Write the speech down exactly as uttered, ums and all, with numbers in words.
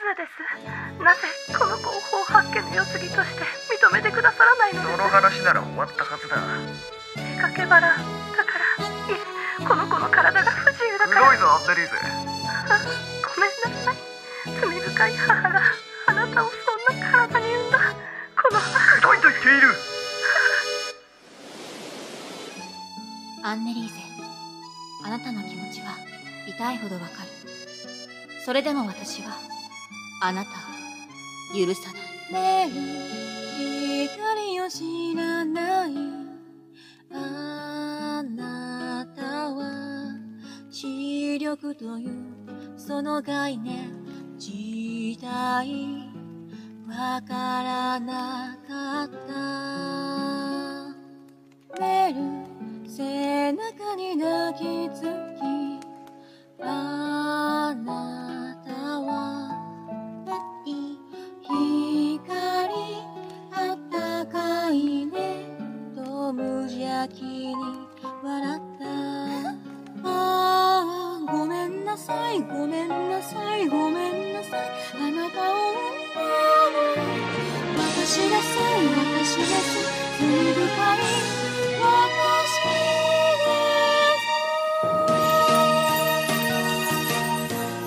です。なぜこの合法発見の世継ぎとして認めてくださらないのです。 その話なら終わったはずだ。 出かけ腹だから、いえ、この子の体が不自由だから。 すごいぞデリーゼ。 ごめんなさい。罪深い母があなたをそんな体に産んだ。この母ひどいと言っている。 アンネリーゼ、あなたの気持ちは痛いほどわかる。それでも私はあなたを許さない。 光を知らないあなたは視力というその概念自体わからなかった。メル背中に抱きつきあなたは光あったかいねと無邪気に笑った。ああごめんなさいごめんなさいごめんなさいあなたを産んだの私です私です罪